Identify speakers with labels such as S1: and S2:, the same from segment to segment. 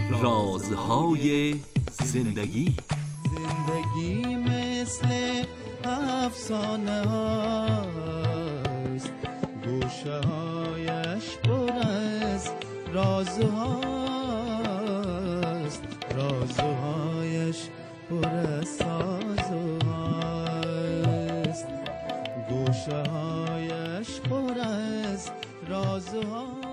S1: رازهای زندگی.
S2: زندگی مثل افسانه هاست، گوشه هایش پر از رازهاست، رازهایش پر از سازهاست، گوشه هایش پر از رازهاست.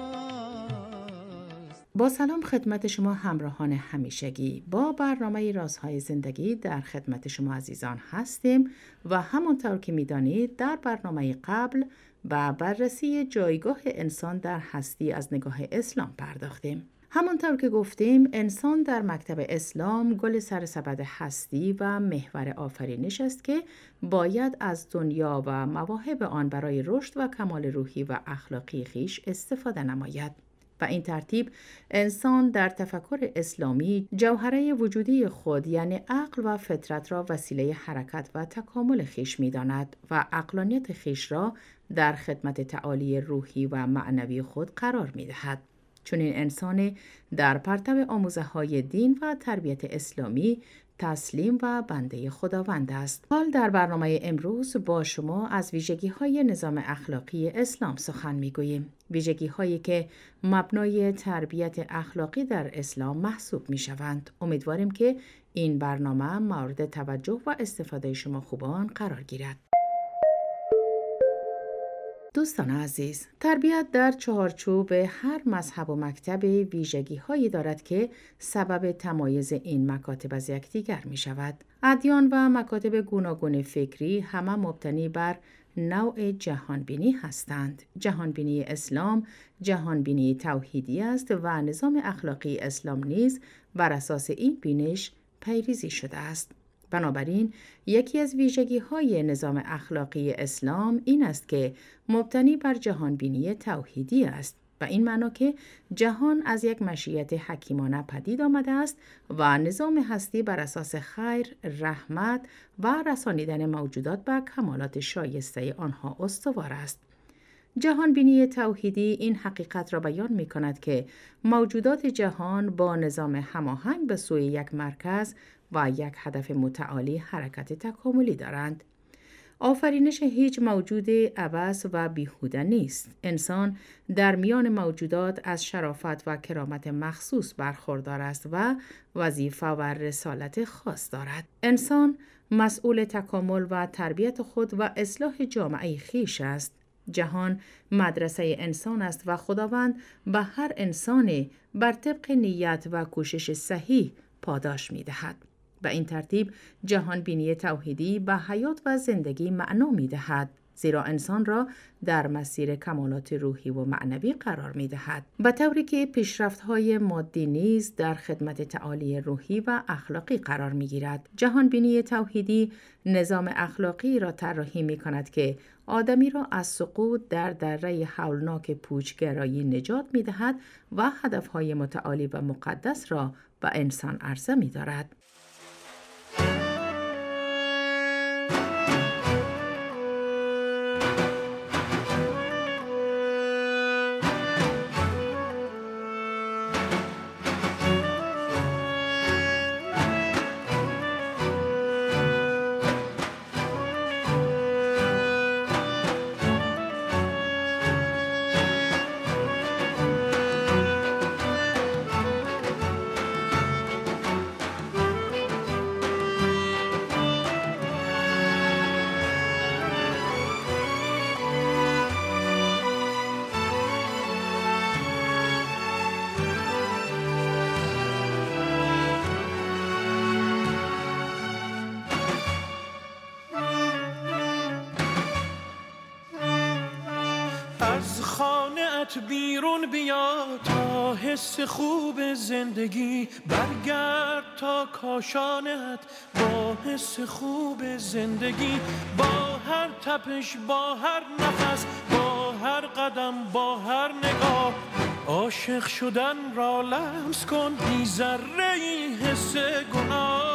S3: با سلام خدمت شما همراهان همیشگی. با برنامه رازهای زندگی در خدمت شما عزیزان هستیم و همانطور که می‌دانید در برنامه قبل به بررسی جایگاه انسان در هستی از نگاه اسلام پرداختیم. همانطور که گفتیم انسان در مکتب اسلام گل سر سبد هستی و محور آفرینش است که باید از دنیا و مواهب آن برای رشد و کمال روحی و اخلاقی خویش استفاده نماید. و این ترتیب انسان در تفکر اسلامی جوهره وجودی خود یعنی عقل و فطرت را وسیله حرکت و تکامل خویش می‌داند و عقلانیت خویش را در خدمت تعالی روحی و معنوی خود قرار می‌دهد. چون این انسان در پرتو آموزه‌های دین و تربیت اسلامی تسلیم و بنده خداوند است. حال در برنامه امروز با شما از ویژگی‌های نظام اخلاقی اسلام سخن می‌گوییم. ویژگی‌هایی که مبنای تربیت اخلاقی در اسلام محسوب می‌شوند. امیدواریم که این برنامه مورد توجه و استفاده شما خوبان قرار گیرد. دوستان عزیز، تربیت در چهارچوب هر مذهب و مکتب ویژگی‌هایی دارد که سبب تمایز این مکاتب از یکدیگر می‌شود. ادیان و مکاتب گوناگون فکری همه مبتنی بر نوع جهانبینی هستند. جهانبینی اسلام جهانبینی توحیدی است و نظام اخلاقی اسلام نیز بر اساس این بینش پیریزی شده است. بنابراین یکی از ویژگی‌های نظام اخلاقی اسلام این است که مبتنی بر جهانبینی توحیدی است و این معنا که جهان از یک مشیت حکیمانه پدید آمده است و نظام هستی بر اساس خیر، رحمت و رسانیدن موجودات به کمالات شایسته آنها استوار است. جهانبینی توحیدی این حقیقت را بیان می کند که موجودات جهان با نظام هماهنگ به سوی یک مرکز و یک هدف متعالی حرکت تکاملی دارند. آفرینش هیچ موجود عبث و بیهوده نیست. انسان در میان موجودات از شرافت و کرامت مخصوص برخوردار است و وظیفه و رسالت خاص دارد. انسان مسئول تکامل و تربیت خود و اصلاح جامعه خویش است. جهان مدرسه انسان است و خداوند به هر انسان بر طبق نیت و کوشش صحیح پاداش می دهد. به این ترتیب جهان بینی توحیدی به حیات و زندگی معنا می دهد، زیرا انسان را در مسیر کمالات روحی و معنوی قرار می دهد، به طوری که پیشرفت‌های مادی نیز در خدمت تعالی روحی و اخلاقی قرار می گیرد. جهان بینی توحیدی نظام اخلاقی را طراحی می کند که آدمی را از سقوط در دره هولناک پوچگرایی نجات می دهد و هدف‌های متعالی و مقدس را به انسان عرضه می دارد.
S4: از خانه‌ات بیرون بیا تا حس خوب زندگی، برگرد تا کاشانت با حس خوب زندگی، با هر تپش، با هر نفس، با هر قدم، با هر نگاه، عاشق شدن را لمس کن بی ذره‌ای حس گناه.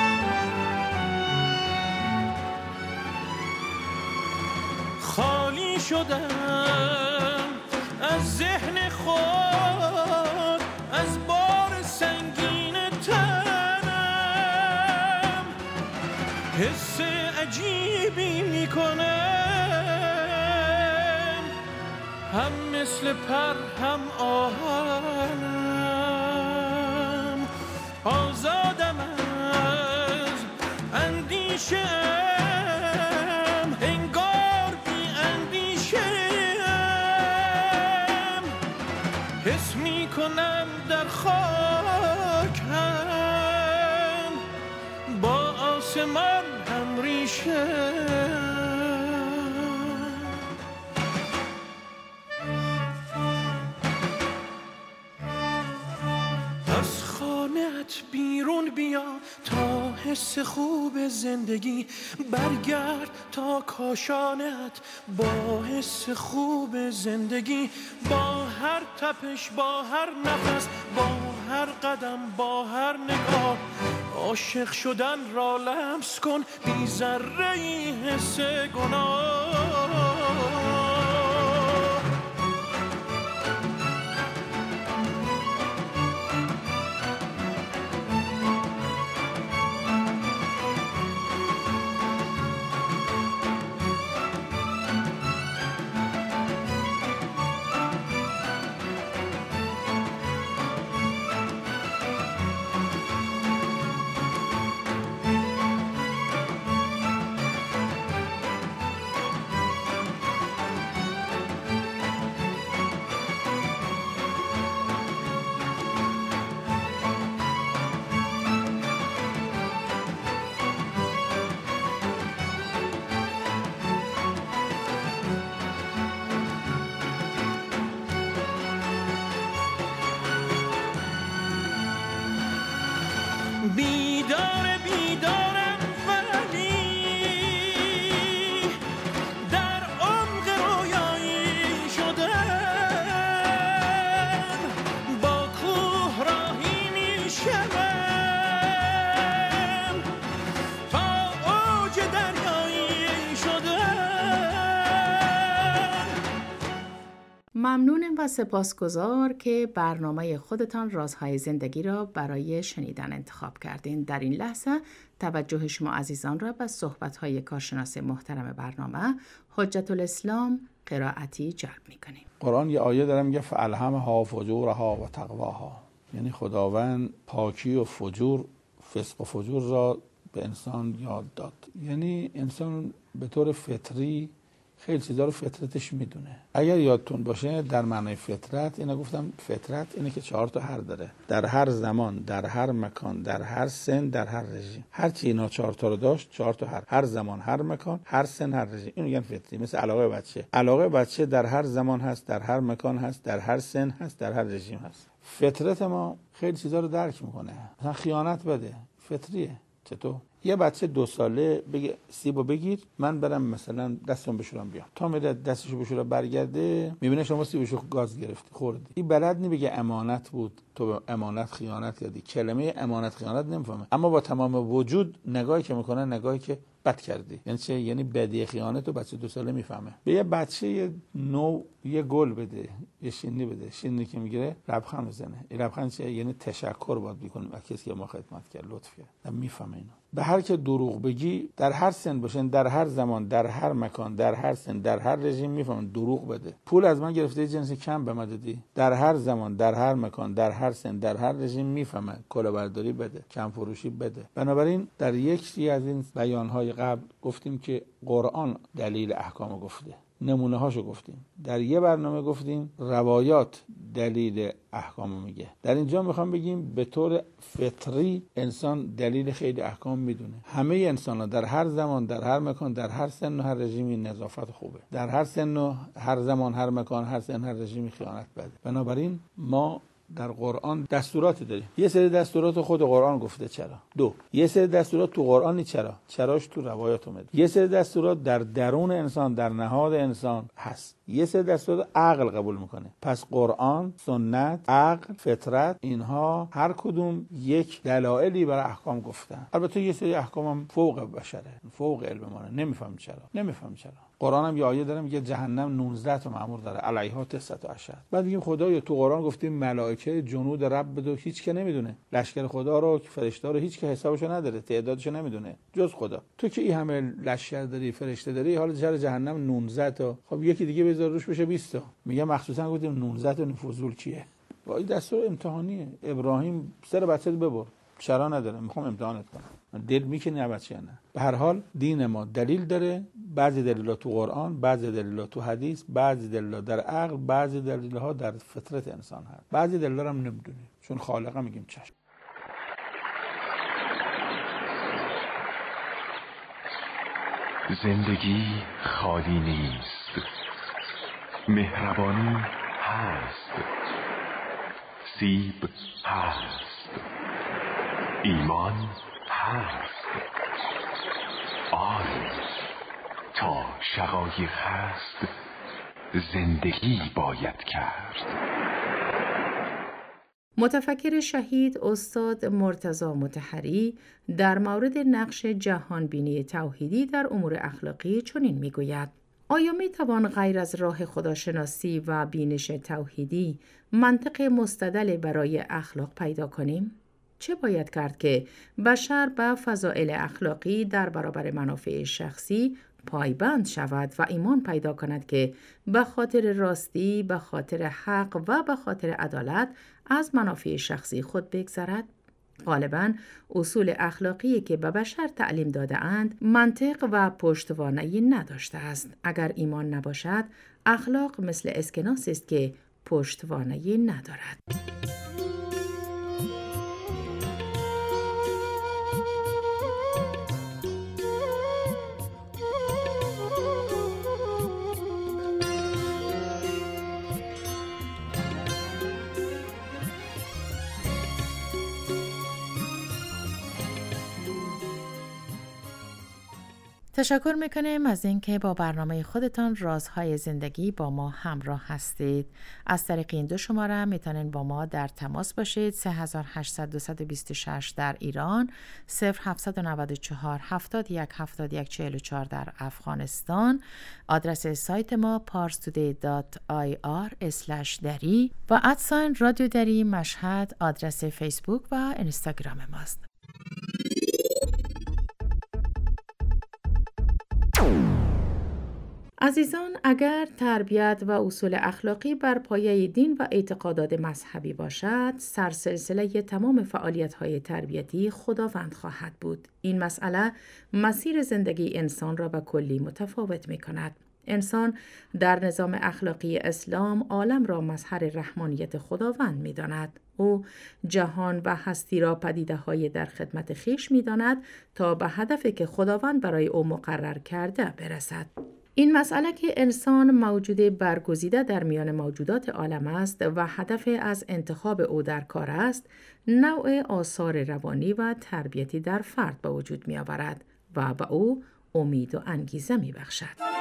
S4: خالی می شدم از ذهن خود، از بار سنگین تنم حس عجیبی می کنم، هم مثل پر هم آهنم. آزادم از اندیشه ام، انگار بی اندیشه ام، حس می کنم در خاکم، با آسمان هم ریشه. بیرون بیا تا حس خوب زندگی، برگرد تا کاشانت با حس خوب زندگی، با هر تپش، با هر نفس، با هر قدم، با هر نگاه، عاشق شدن را لمس کن بی ذره‌ای حس گناه. بیدارم ولی در عمق رویایی شدم، با کوه راهی می شدم، تا اوج دریایی شدم.
S3: ممنونم و سپاسگزار که برنامه خودتان رازهای زندگی را برای شنیدن انتخاب کردین. در این لحظه توجه شما عزیزان را به صحبت‌های کارشناس محترم برنامه حجت الاسلام قرائتی جلب می‌کنیم.
S5: قرآن یه آیه داره میگه فالهمها فجورها و تقواها، یعنی خداوند پاکی و فجور، فسق و فجور را به انسان یاد داد. یعنی انسان به طور فطری خیلی چیزا رو فطرتش میدونه. اگر یادتون باشه در معنای فطرت، اینا گفتم فطرت اینه که 4 تا هر داره، در هر زمان، در هر مکان، در هر سن، در هر رژیم. هر چی اینا 4 تا رو داشت، 4 تا هر زمان، هر مکان، هر سن، هر رژیم، اینو میگن فطری. مثل علاقه بچه، علاقه بچه در هر زمان هست، در هر مکان هست، در هر سن هست، در هر رژیم هست. فطرت ما خیلی چیزا رو درک میکنه. مثلا خیانت بده، فطریه. چطور؟ یه بچه 2 ساله بگه سیبو بگیر، من برم مثلا دستم بشورم بیام، تا میره دستشو بشوره برگرده میبینه شما سیبشو گاز گرفتی خوردی. این بلد نی بگه امانت بود، تو امانت خیانت کردی. کلمه امانت خیانت نمیفهمه، اما با تمام وجود نگاهی که میکنه نگاهی که بد کردی. یعنی چه؟ یعنی بدی خیانت رو بچه 2 ساله میفهمه. به یه بچه نو یه گل بده، یه شینی بده، شینی که میگیره لبخند بزنه. این لبخند چیه؟ یعنی تشکر باید بکنیم از کسی که ما خدمت کرد، لطف کرد. میفهمه اینو. به هر که دروغ بگی، در هر سن باشن، در هر زمان، در هر مکان، در هر سن، در هر رژیم، میفهمن دروغ بده. پول از من گرفته جنس کم به من دادی، در هر زمان، در هر مکان، در هر سن، در هر رژیم میفهمن کلاهبرداری بده، کم فروشی بده. بنابراین در یکی از این بیانهای قبل گفتیم که قرآن دلیل احکام گفته، نمونه هاشو گفتیم. در یه برنامه گفتیم روایات دلیل احکام میگه. در اینجا میخوام بگیم به طور فطری انسان دلیل خیلی احکام میدونه. همه انسان ها در هر زمان، در هر مکان، در هر سن و هر رژیمی نظافت خوبه، در هر سن و هر زمان، هر مکان، هر سن، هر رژیمی خیانت بده. بنابراین ما در قرآن دستوراتی داریم. یه سری دستورات خود قرآن گفته. چرا؟ 2. یه سری دستورات تو قرآن چرا؟ چراش تو روایات اومده. یه سری دستورات در درون انسان، در نهاد انسان هست. یه سری دستورات عقل قبول میکنه. پس قرآن، سنت، عقل، فطرت، اینها هر کدوم یک دلایلی برای احکام گفتن. البته یه سری احکام هم فوق بشره، فوق علم ما، نمیفهم چرا. قرآن هم یه آیه داره میگه جهنم 19 تا مأمور داره، علیها 19. بعد میگیم خدایا تو قرآن گفتیم ملائکه جنود رب دو هیچ که نمیدونه، لشکر خدا رو، فرشته رو هیچ که حسابشو نداره، تعدادشو نمیدونه جز خدا. تو که این همه لشکر داری، فرشته داری، حالا چرا جهنم 19 تا؟ خب یکی دیگه بذار روش بشه 20 تا. میگه مخصوصا گفتیم 19 تا نفوذول کیه؟ وای دستور امتحانیه. ابراهیم سر بچه‌ت ببر، چرا نداره، میخوام امتحانت کنم، دل میکنی یا بچه نه. به هر حال دین ما دلیل داره، بعضی دلیل‌ها تو قرآن، بعضی دلیل‌ها تو حدیث، بعضی دلیل‌ها در عقل، بعضی دلیل‌ها در فطرت انسان هست، بعضی دلیل‌ها هم نمیدونیم چون خالق میگیم چشم.
S1: زندگی خالی نیست، مهربانی هست، سیب هست، ایمان هست، آری تا شقایق هست زندگی باید کرد.
S3: متفکر شهید استاد مرتضی مطهری در مورد نقش جهانبینی توحیدی در امور اخلاقی چنین میگوید: آیا می توان غیر از راه خداشناسی و بینش توحیدی منطق مستدل برای اخلاق پیدا کنیم؟ چه باید کرد که بشر به فضائل اخلاقی در برابر منافع شخصی پایبند شود و ایمان پیدا کند که به خاطر راستی، به خاطر حق و به خاطر عدالت از منافع شخصی خود بگذرد؟ غالباً اصول اخلاقی که به بشر تعلیم داده اند منطق و پشتوانه‌ای نداشته است. اگر ایمان نباشد، اخلاق مثل اسکناس است که پشتوانه‌ای ندارد. تشکر میکنیم از اینکه با برنامه خودتان رازهای زندگی با ما همراه هستید. از طریق این دو شماره میتونین با ما در تماس باشید: 3800 در ایران، 0794 71 71 44 در افغانستان. آدرس سایت ما parstoday.ir/dari و @رادیو دری مشهد آدرس فیسبوک و اینستاگرام ماست. عزیزان، اگر تربیت و اصول اخلاقی بر پایه دین و اعتقادات مذهبی باشد، سرسلسله تمام فعالیت‌های تربیتی خداوند خواهد بود. این مسئله مسیر زندگی انسان را به کلی متفاوت می‌کند. انسان در نظام اخلاقی اسلام عالم را مظهر رحمانیت خداوند می‌داند. او جهان و هستی را پدیده‌های در خدمت خویش می‌داند تا به هدفی که خداوند برای او مقرر کرده برسد. این مسئله که انسان موجود برگزیده در میان موجودات عالم است و هدف از انتخاب او در کار است، نوع آثار روانی و تربیتی در فرد به وجود می آورد و به او امید و انگیزه می بخشد.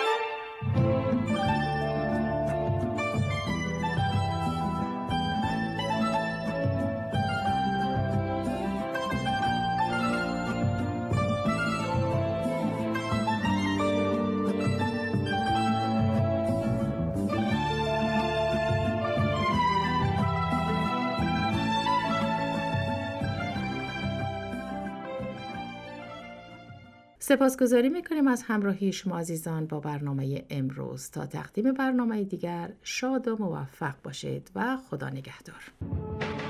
S3: سپاسگزاری می‌کنیم از همراهی شما عزیزان با برنامه امروز. تا تقدیم برنامه دیگر شاد و موفق باشید و خدا نگهدار.